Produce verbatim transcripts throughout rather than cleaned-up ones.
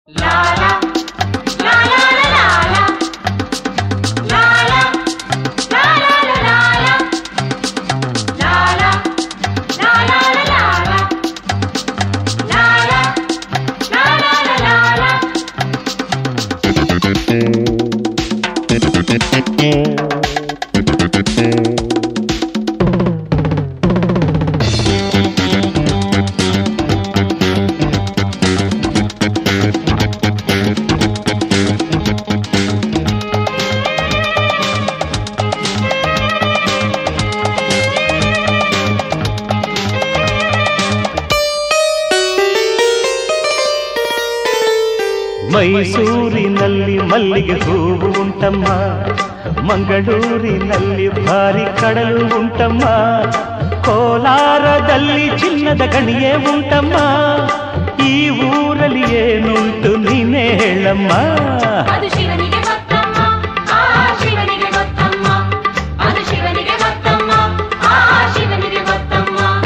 ಮೈಸೂರಿನಲ್ಲಿ ಮಲ್ಲಿಗೆ ಹೂವು ಉಂಟಮ್ಮ, ಮಂಗಳೂರಿನಲ್ಲಿ ಭಾರಿ ಕಡಲು ಉಂಟಮ್ಮ, ಕೋಲಾರದಲ್ಲಿ ಚಿನ್ನದ ಗಣಿಯೇ ಉಂಟಮ್ಮ. ಈ ಊರಲ್ಲಿ ಏನುಂಟು ನೀನೇ ಹೇಳಮ್ಮ. ಅದು ಶಿವನಿಗೆ ಗೊತ್ತಮ್ಮ, ಆ ಶಿವನಿಗೆ ಗೊತ್ತಮ್ಮ, ಅದು ಶಿವನಿಗೆ ಗೊತ್ತಮ್ಮ, ಆ ಶಿವನಿಗೆ ಗೊತ್ತಮ್ಮ.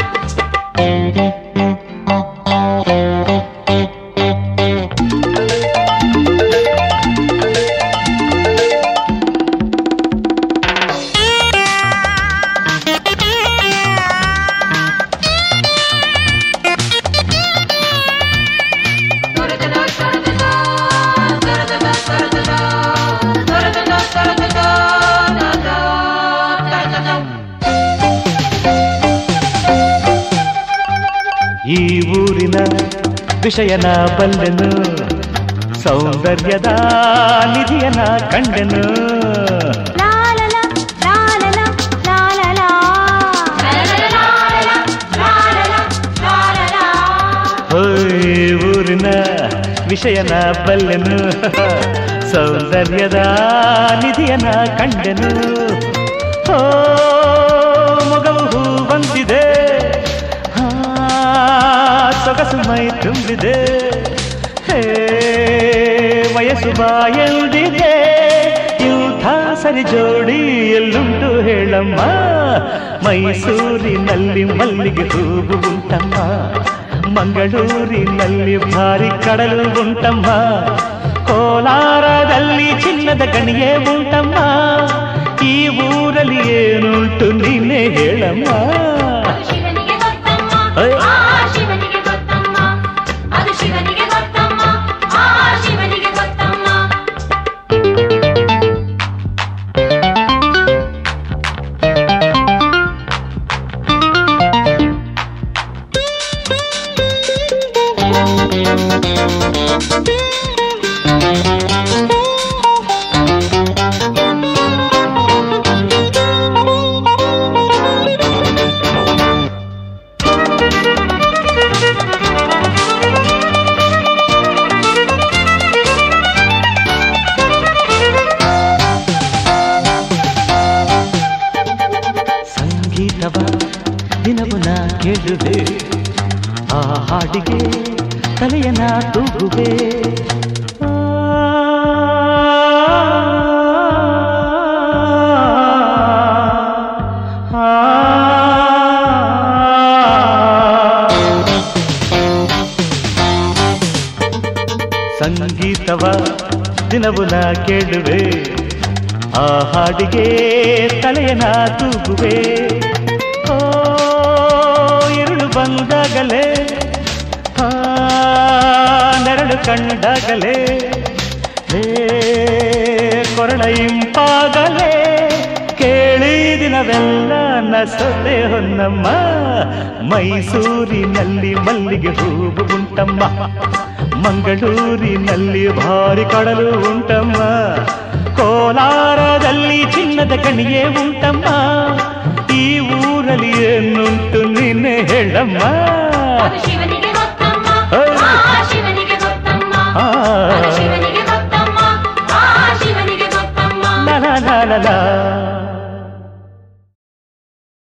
ಈ ಊರಿನ ವಿಷಯನ ಬಲ್ಲೆನು, ಸೌಂದರ್ಯದ ನಿಧಿಯನ ಕಂಡೆನು. ಈ ಊರಿನ ವಿಷಯನ ಬಲ್ಲೆನು, ಸೌಂದರ್ಯದ ನಿಧಿಯನ ಕಂಡೆನು. ಓ ಮೊಗವು ಹೂ ಬಂದಿದೆ, ಸೊಗಸು ಮೈ ತುಂಬಿದೆ, ಹೇ ವಯಸ್ಸು ಬಾಯಲ್ದಿದೆ. ಇಂಥ ಸರಿ ಜೋಡಿ ಎಲ್ಲುಂಟು ಹೇಳಮ್ಮ. ಮೈಸೂರಿನಲ್ಲಿ ಮಲ್ಲಿಗೆ ಹೂವು ಉಂಟಮ್ಮ, ಮಂಗಳೂರಿನಲ್ಲಿ ಭಾರಿ ಕಡಲು ಉಂಟಮ್ಮ, ಕೋಲಾರದಲ್ಲಿ ಚಿನ್ನದ ಗಣಿಯೇ ಉಂಟಮ್ಮ. ಈ ಊರಲ್ಲಿ ಏನುಂಟು ನೀನೇ ಹೇಳಮ್ಮ. ಅದು ಶಿವನಿಗೆ ಗೊತ್ತಮ್ಮ, ಆ ಶಿವನಿಗೆ ಗೊತ್ತಮ್ಮ, ಅದು ಶಿವನಿಗೆ ಗೊತ್ತಮ್ಮ, ಆ ಶಿವನಿಗೆ ಗೊತ್ತಮ್ಮ. ಸಂಗೀತವ ದಿನವು ನಾ ಕೇಳುವೆ, ಆ ಹಾಡಿಗೆ ತಲೆಯನ ತೂಗುವೆ. ಸಂಗೀತವ ದಿನವು ನಾ ಕೇಳುವೆ, ಆ ಹಾಡಿಗೆ ತಲೆಯನ ತೂಗುವೆ. ಓ ഇരുಳು ಬಂದಾಗಲೇ, ಆ ನೆರಳು ಕಂಡಾಗಲೇ, ಹೇ ಕೊರಳ ಇಂಪಾಗಲೇ, ಕೇಳಿ ದಿನವೆಲ್ಲ ನಸದೆ ಹೊನ್ನಮ್ಮ. ಮೈಸೂರಿನಲ್ಲಿ ಮಲ್ಲಿಗೆ ಹೂವು ಉಂಟಮ್ಮ, ಮಂಗಳೂರಿನಲ್ಲಿ ಭಾರಿ ಕಡಲು ಉಂಟಮ್ಮ, ಕೋಲಾರದಲ್ಲಿ ಚಿನ್ನದ ಗಣಿಯೇ ಉಂಟಮ್ಮ. ಈ ಊರಲ್ಲಿ ಏನುಂಟು ನೀನೇ ಹೇಳಮ್ಮ. ಅದು ಶಿವನಿಗೆ